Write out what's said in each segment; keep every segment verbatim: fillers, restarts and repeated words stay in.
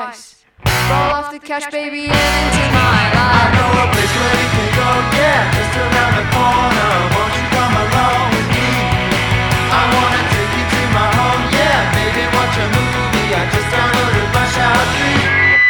twice. Roll off the cash, baby, and into my life. I know a place where we can go, yeah, just around the corner. Won't you come along with me? I wanna take you to my home, yeah, maybe watch a movie. I just downloaded Rush Hour three.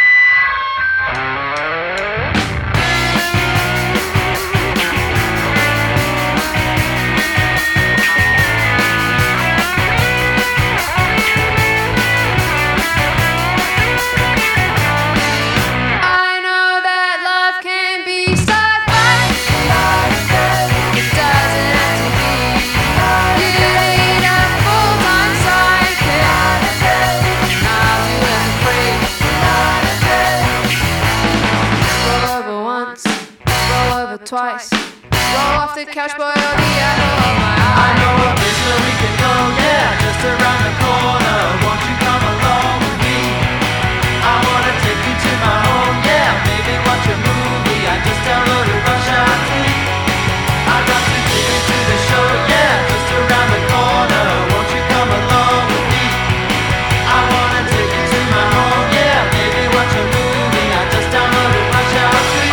Twice. Roll off the couch, boy, you'll be out of my eyes. I know a place where we can go, yeah, just around the corner. Won't you come along with me? I wanna take you to my home, yeah, maybe watch a movie. I just downloaded Rush Hour three. I got to take you to the show, yeah, just around the corner. Won't you come along with me? I wanna take you to my home, yeah, maybe watch a movie. I just downloaded Rush Hour three.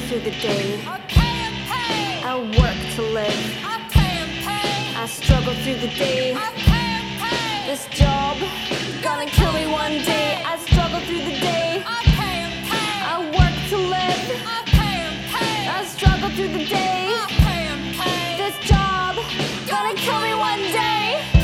through the day. I work to live. I struggle through the day. This job gonna kill me one day. I struggle through the day. I work to live. I struggle through the day. This job gonna kill me one day.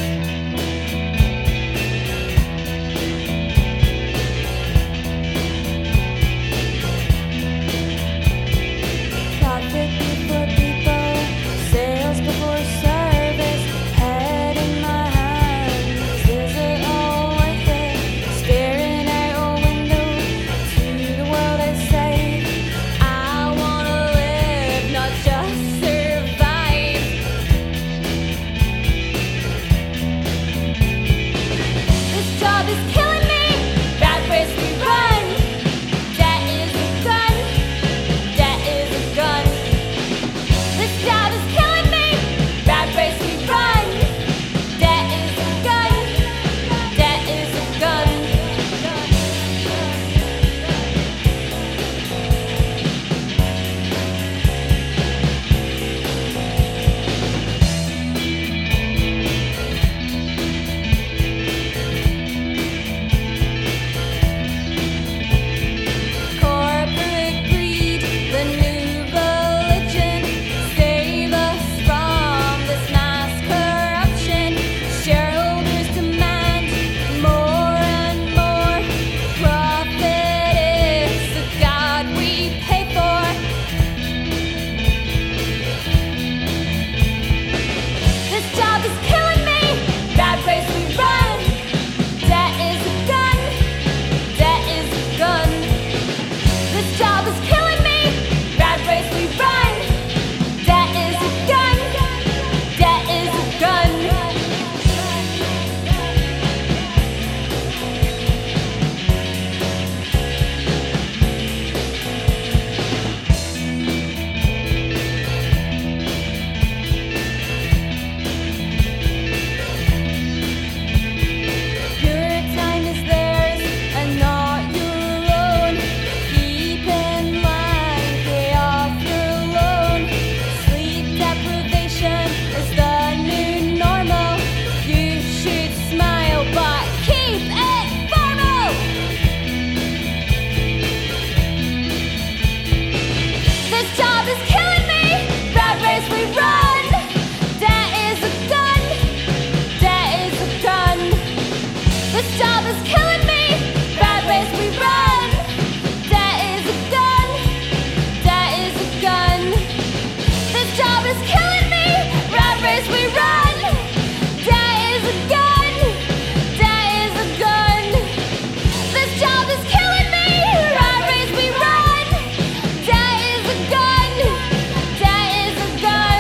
Profit before people, sales before service, head in my hands. Is it all worth it? Staring out a window to the world outside. I wanna live, not just survive. This job is killing me. Bad place we run. Debt is a gun. Debt is a gun. This job is killing me. Bad place we run. Debt is a gun. Debt is a gun. Corporate greed, the new religion. Save us from this mass corruption. Shareholders demand more and more. Profit is the god we pay for. This job is killing me. Bad place we run. Debt is a gun. Debt is a gun. This job is killing me. Bad place we run. Debt is a gun. Debt is a gun. Your time is theirs and not your own. Keep in mind, pay off your loan. Sleep deprivation is the new normal. You should smile, but keep it formal. This job is killing me. Bad race we run. Debt is a gun. Debt is a gun. This job is killing me. Bad race we run. Debt is a gun. Debt is a gun. This job is killing me. Bad race we run. Debt is a gun. Debt is a gun. This job is killing me. Bad race we run. Debt is a gun. Debt is a gun.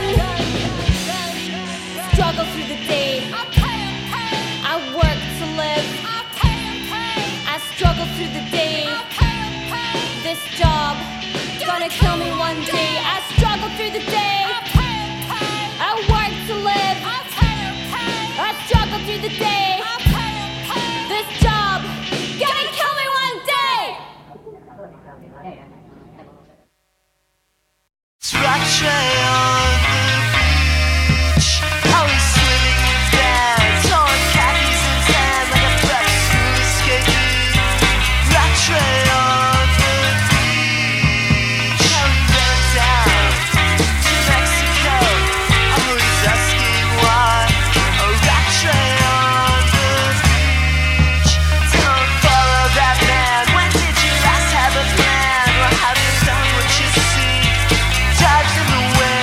Struggle through the day. I work to live. I struggle through the day. This job gonna kill me one day. I struggle through the day. I work to live. I struggle through the day. This job gonna kill me one day. Structure on the beach. Always swimming in bags. Torn khakis and tan like a fresh escapee. Rat tray on the beach. Held downtown to Mexico. I'm always asking why. A rat tray on the beach. Don't follow that man. When did you last have a plan? What have you done what you see? Judge in the way.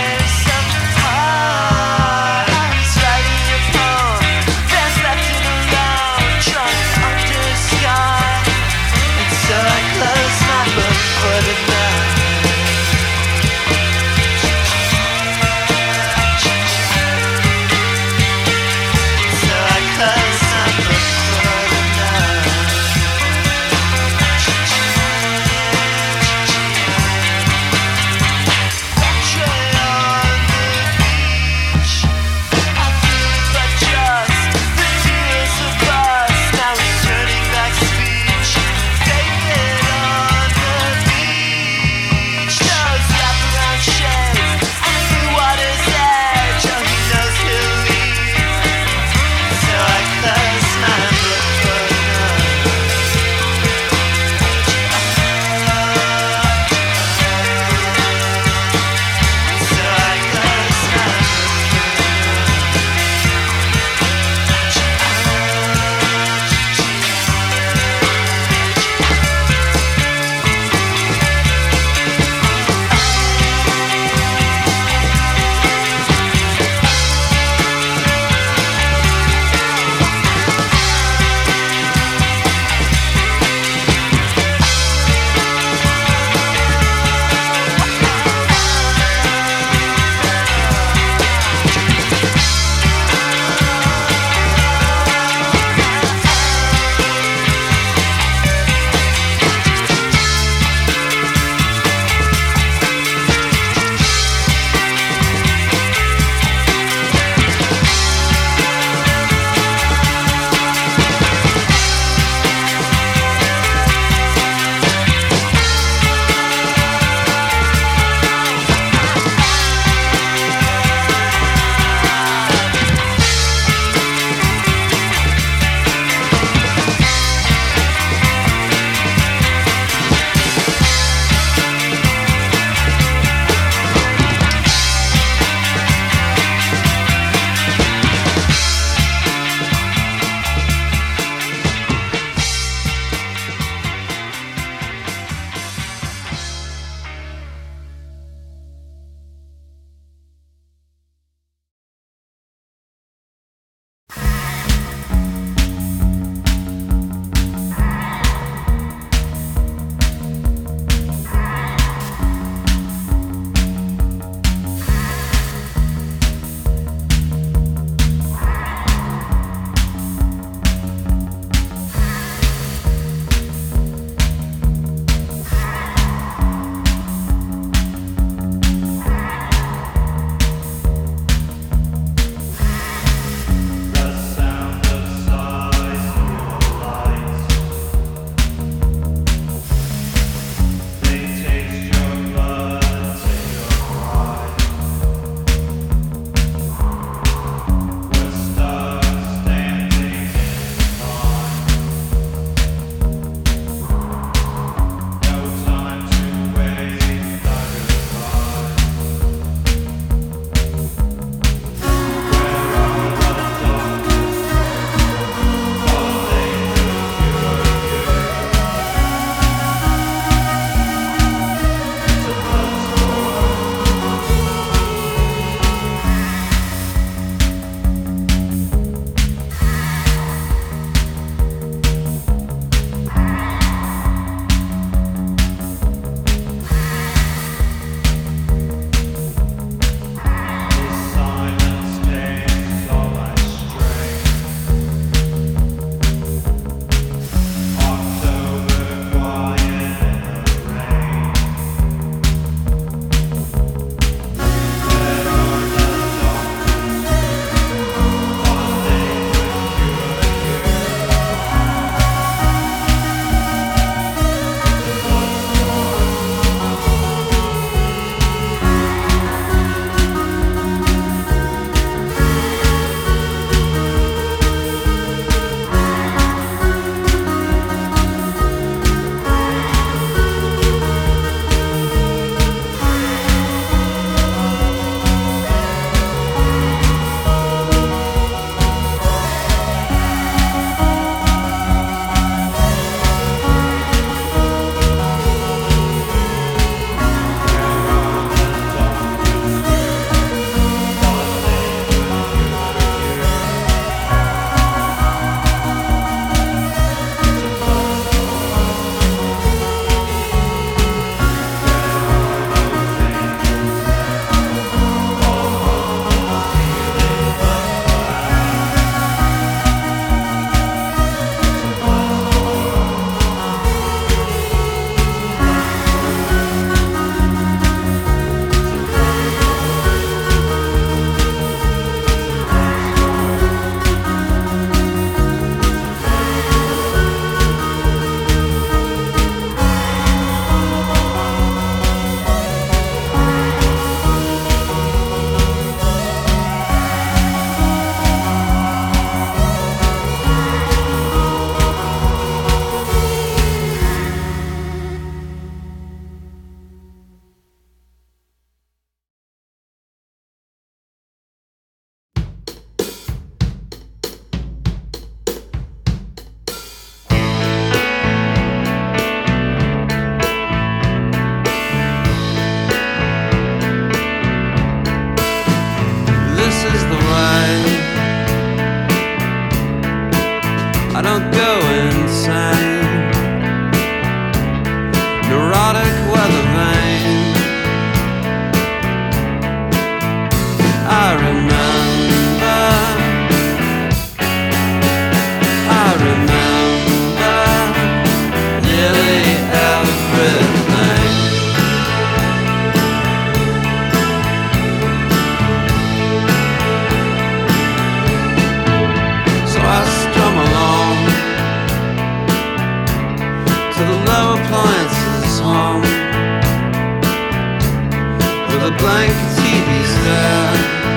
the blankets he's there.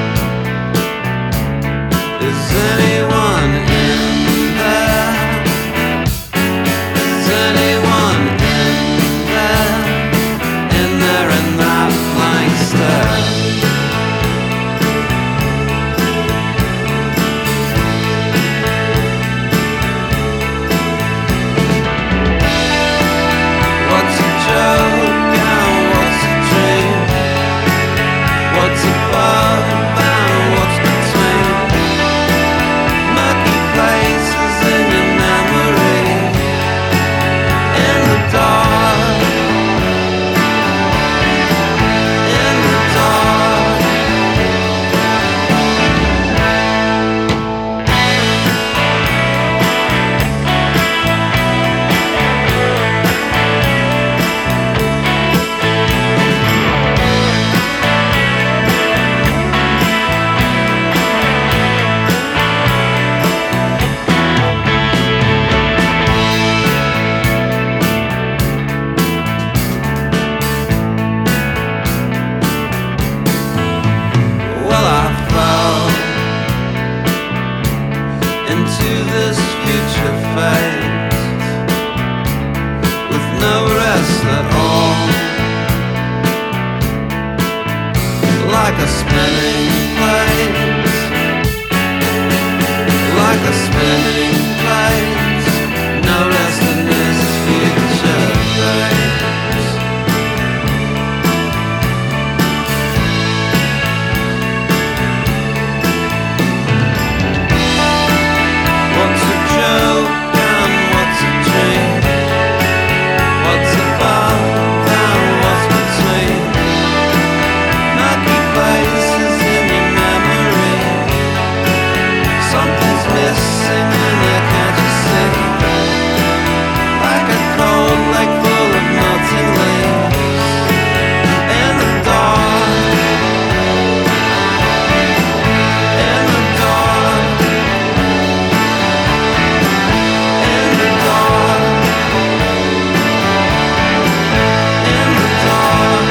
Is anyone in there? Is anyone in there? In there in that blank stare? What's a joke and what's a dream? What's above and what's between? Murky places in your memory, in the dark, in the dark. Well, I fell into this future phase with no rest at all, like a spinning place, like a spinning place, no rest in this future phase. What's a joke and what's a dream? What's above and what's between? Murky places in your memory. Something's missing in there, can't you see? Like a cold lake full of melting leaves. In the dark, in the dark, in the dark, in the dark.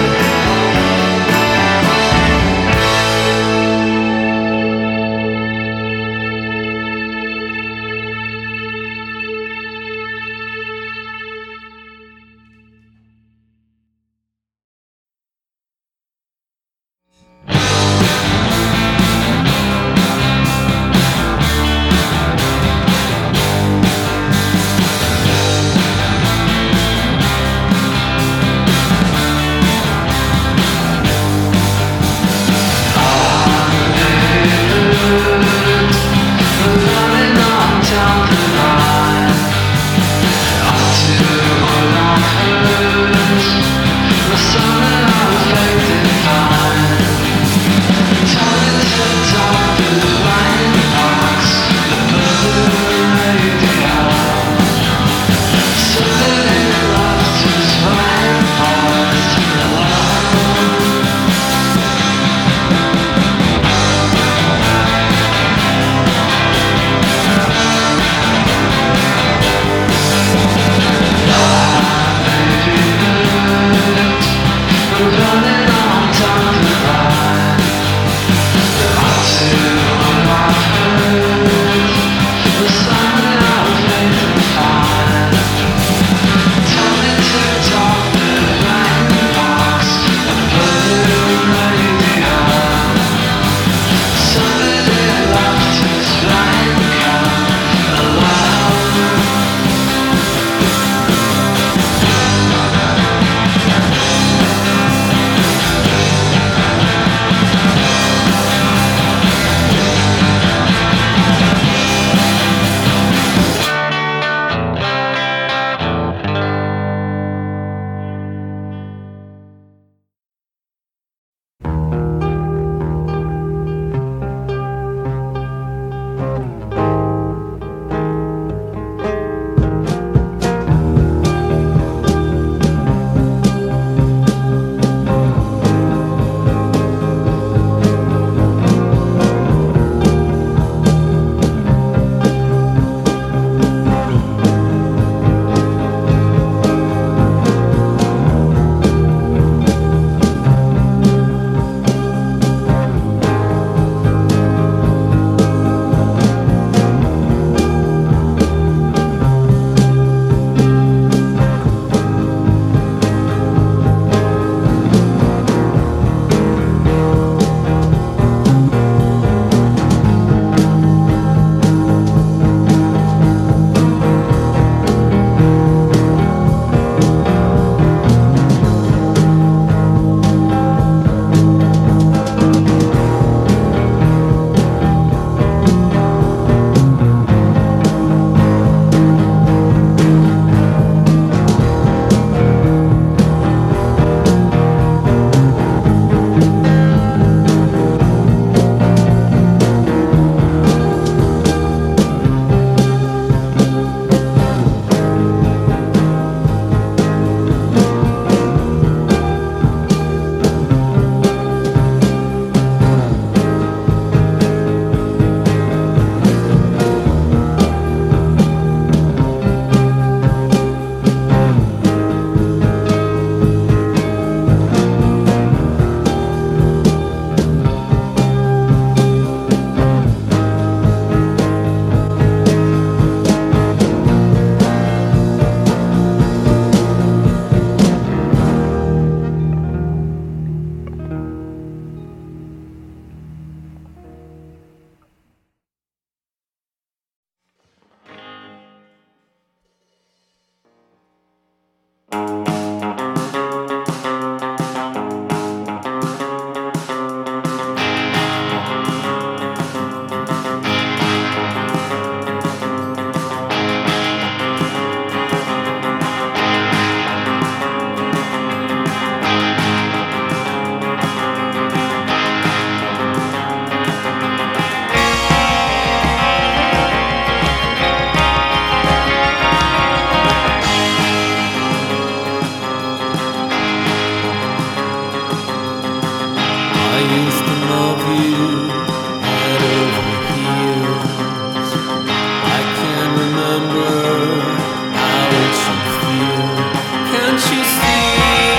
I used to love you head over heels. I can't remember how it should feel. Can't you see?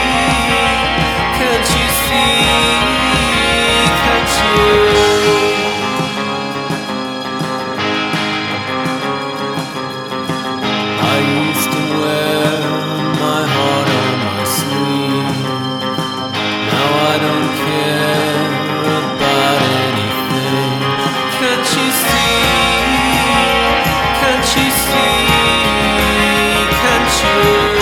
Can't you see? Can't you? I used to wear my heart on my sleeve. Now I don't care about anything. Can't you see? Can't you see? Can't you?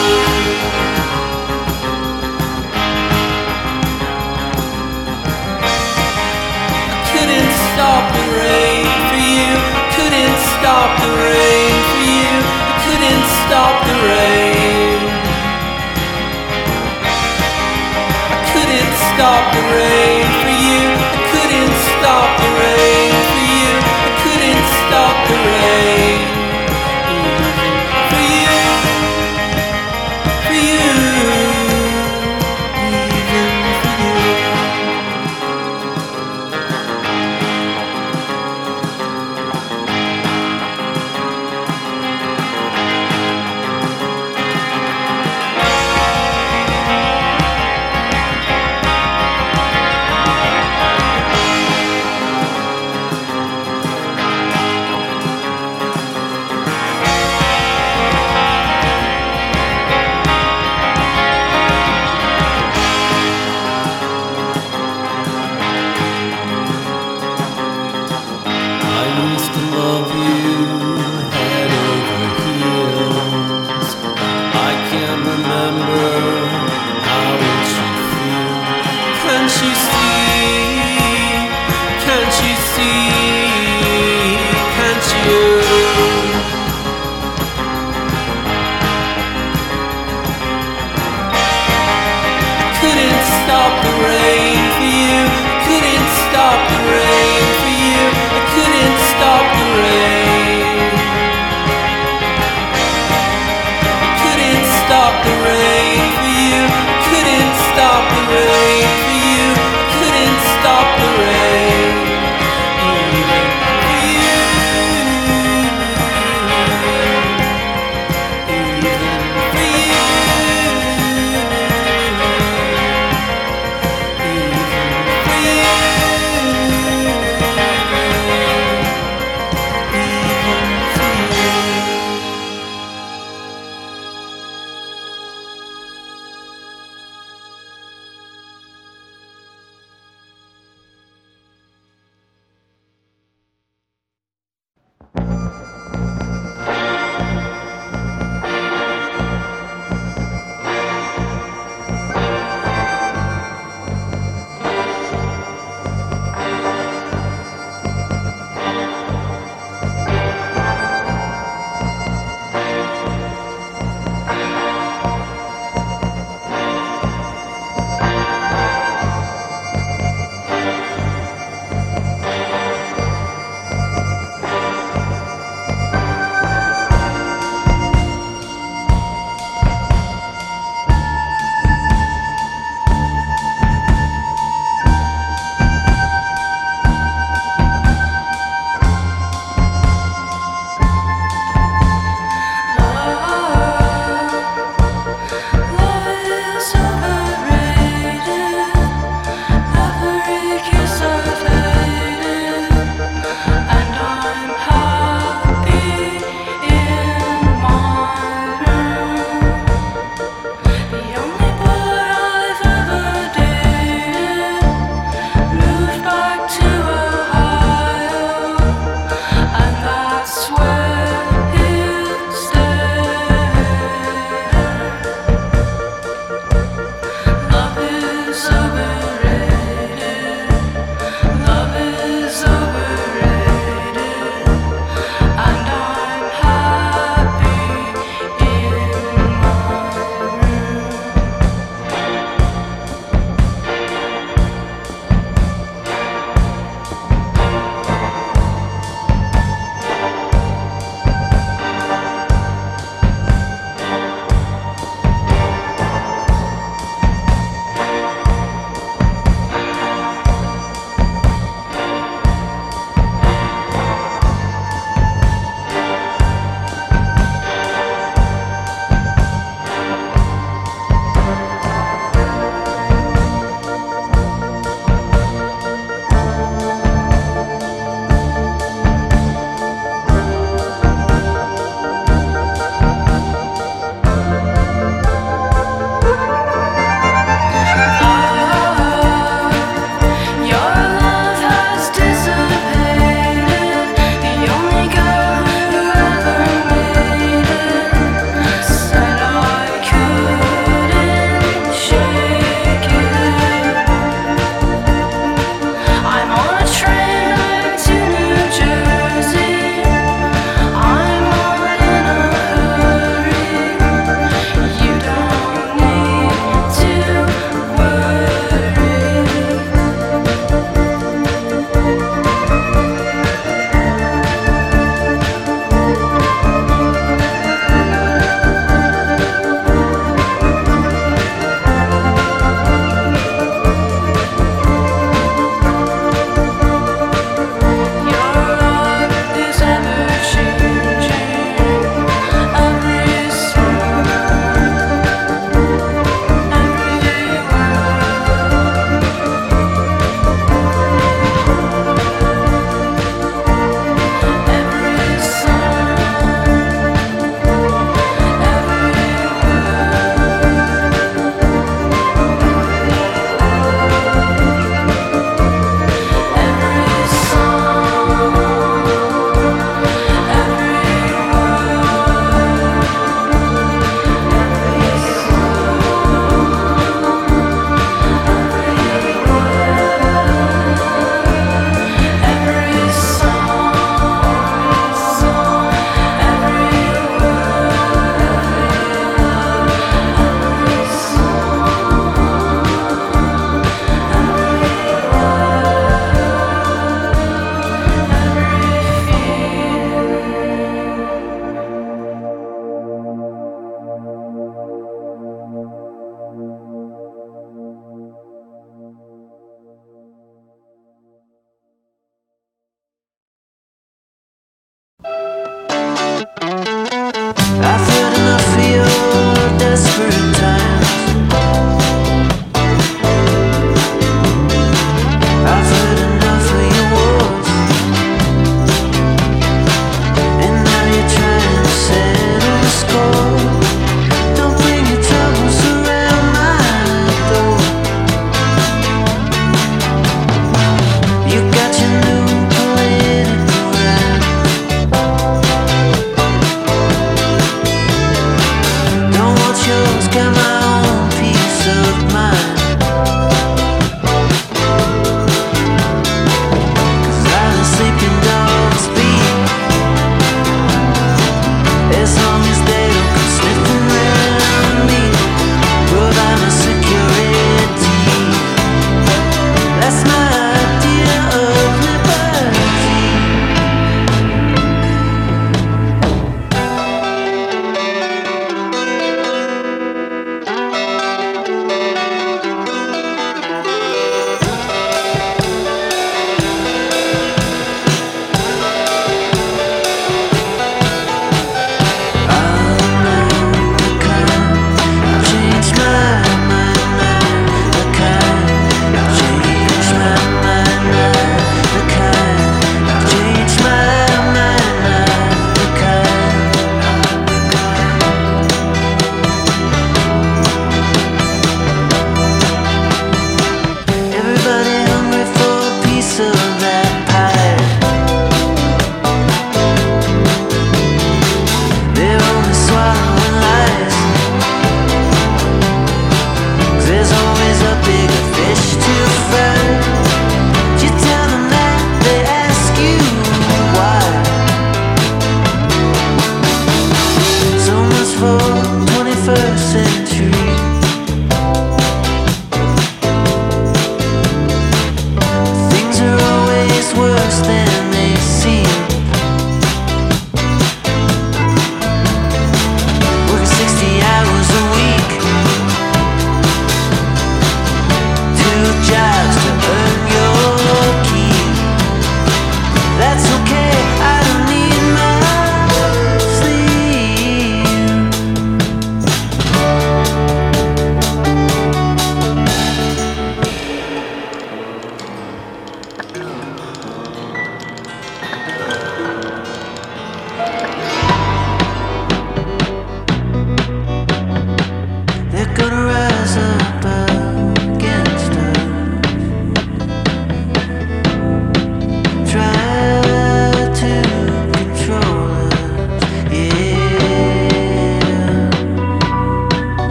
I couldn't stop the rain for you. Couldn't stop the rain for you. I couldn't stop the rain. I couldn't stop the rain for you. I couldn't stop the rain for you. I couldn't stop the rain. For you, for you, even for you.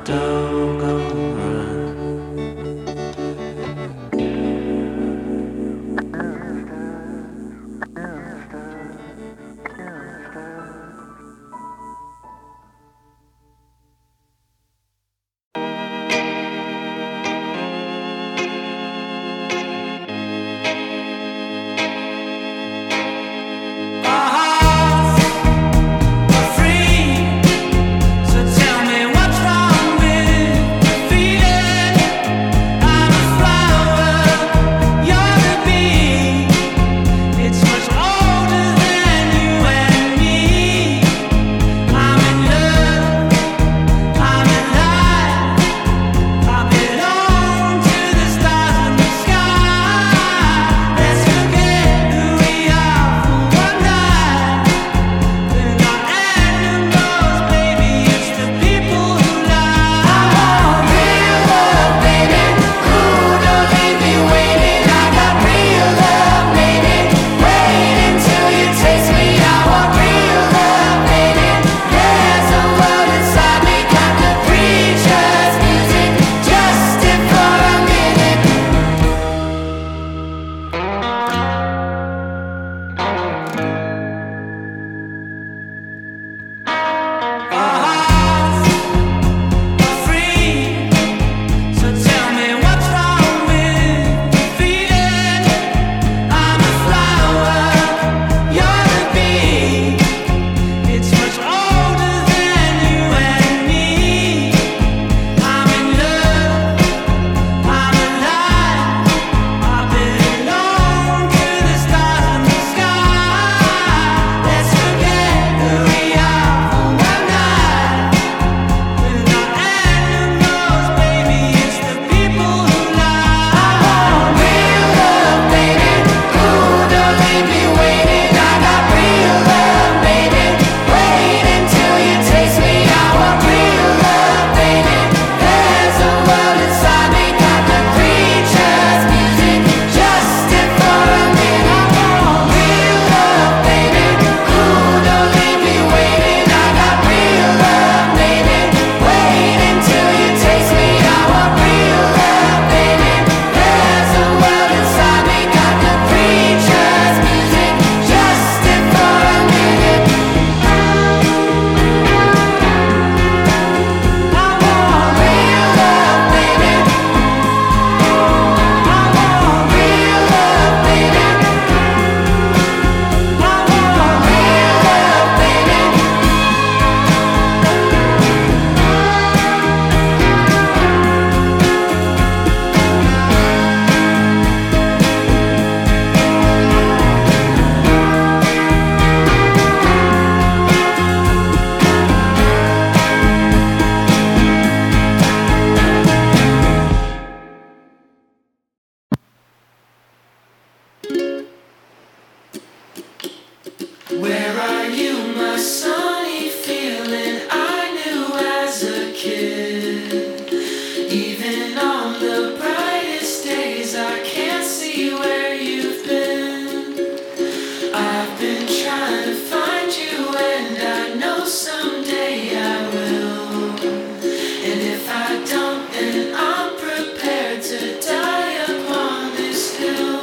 doggone run.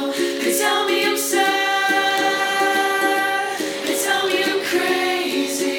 Crazy.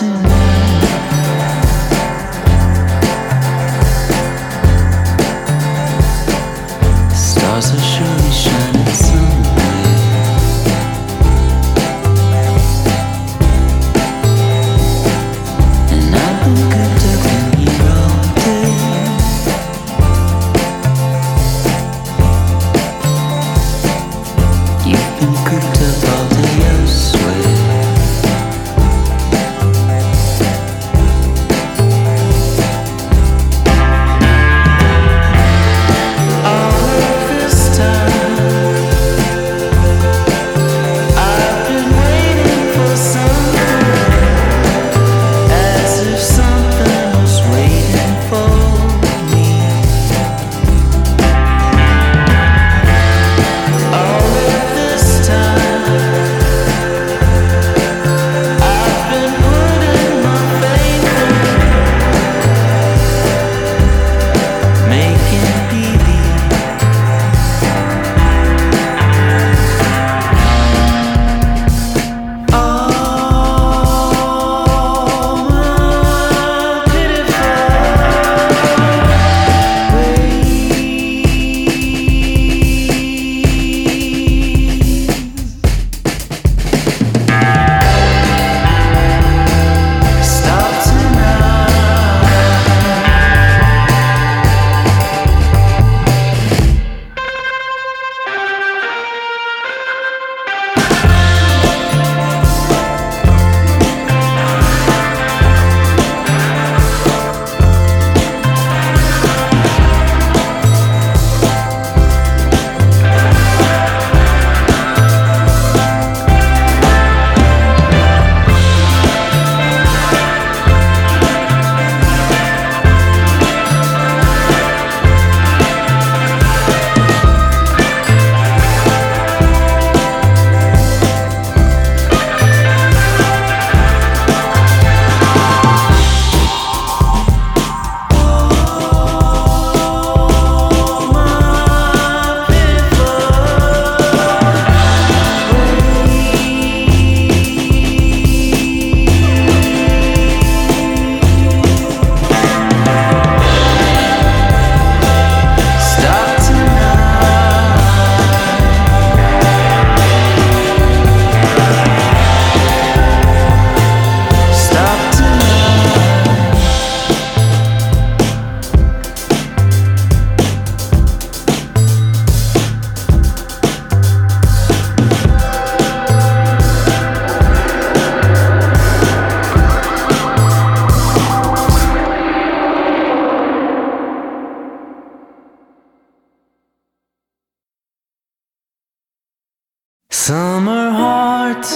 Summer hearts,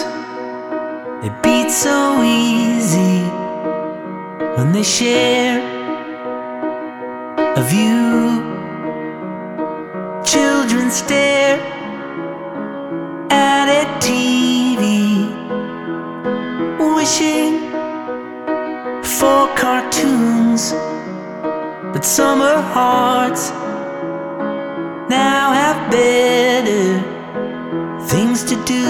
they beat so easy when they share a view. Children stare at a T V, wishing for cartoons. But summer hearts now have better things to do.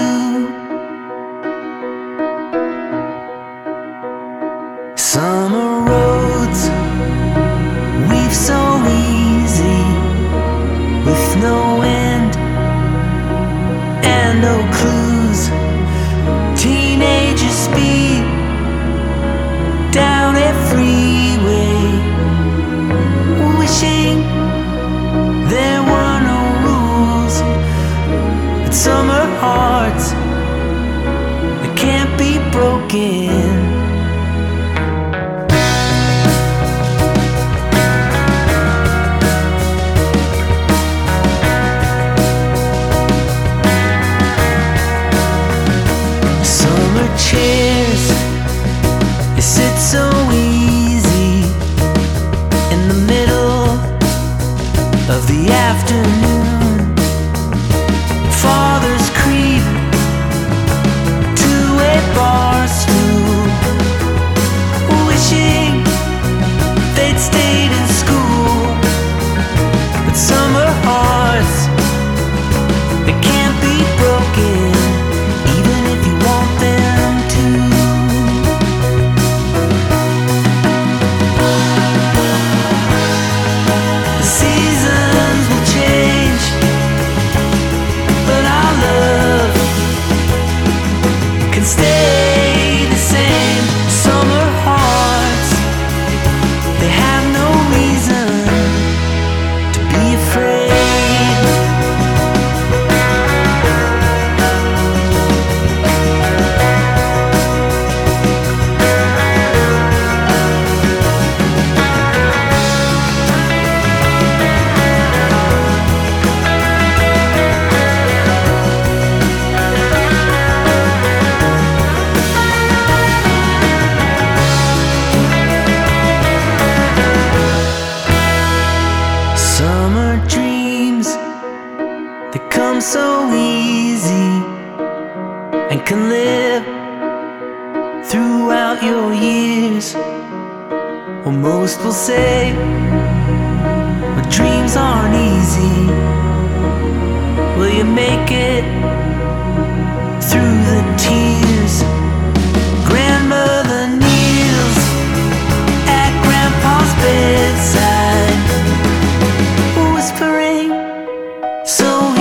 Summer roads weave so easy with no end and no clues. Teenagers speed down a freeway, wishing there were no rules. But summer hearts, they can't be broken. Chairs, they sit so easy in the middle of the afternoon. Fathers creep to a bar stool, wishing they'd stayed in school. But summer hearts, they can't be broken, even if you want them to. come so easy and can live throughout your years. Well, most will say, well, dreams aren't easy. Will you make it through the tears? Grandmother kneels at Grandpa's bedside, whispering so